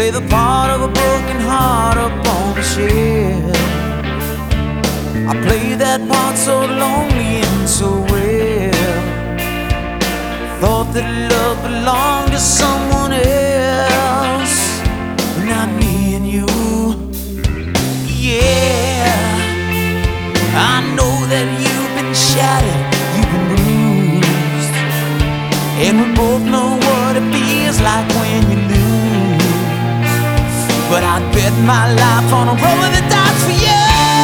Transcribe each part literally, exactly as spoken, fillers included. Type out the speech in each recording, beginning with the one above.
play the part of a broken heart up on the shelf. I play that part so lonely and so well. Thought that love belonged to someone else, but not me and you. Yeah, I know that you've been shattered, you've been bruised, and we both know what it feels like when you lose. But I'd bet my life on a roll of the dice for you.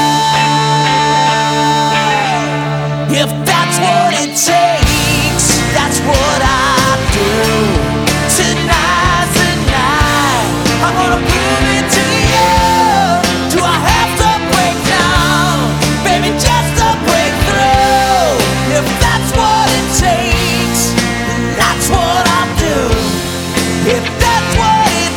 If that's what it takes, that's what I do. Tonight's the night, I'm gonna prove it to you. Do I have to break down, baby, just to break through? If that's what it takes, then that's what I do. If that's what it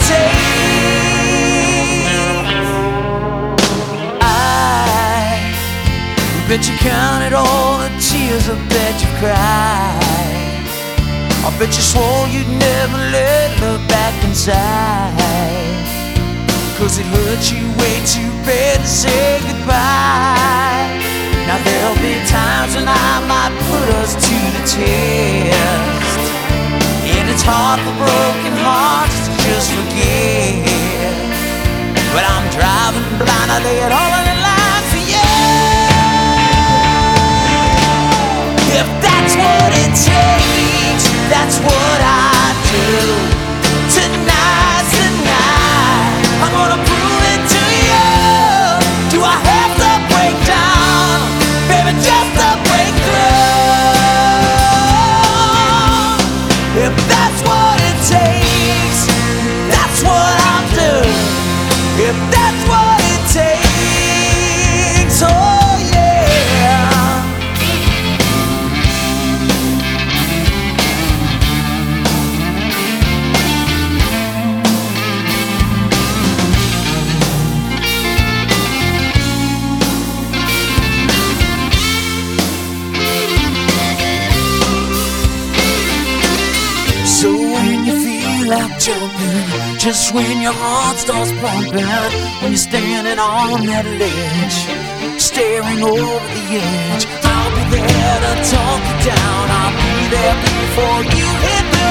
takes, I bet you counted all the tears I bet you cried. I bet you swore you'd never let love back inside, 'cause it hurt you way too bad to say goodbye. Now there'll be times when I might put us to the test, and it's hard for broken hearts to just forget. But I'm driving blind, I lay it all on the line for you. If that's what it takes, that's what I do. Tonight's the night, I'm gonna prove it to you. Do I have to break down, baby, just to break through? If that's what it takes, that's what I'll do. If that's what it takes, oh yeah. So when you feel like jumping, just when your heart starts pumping, when you're standing on that ledge, staring over the edge, I'll be there to talk you down. I'll be there before you hit the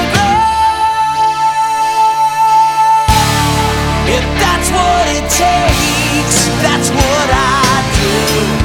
ground. If that's what it takes, that's what I do.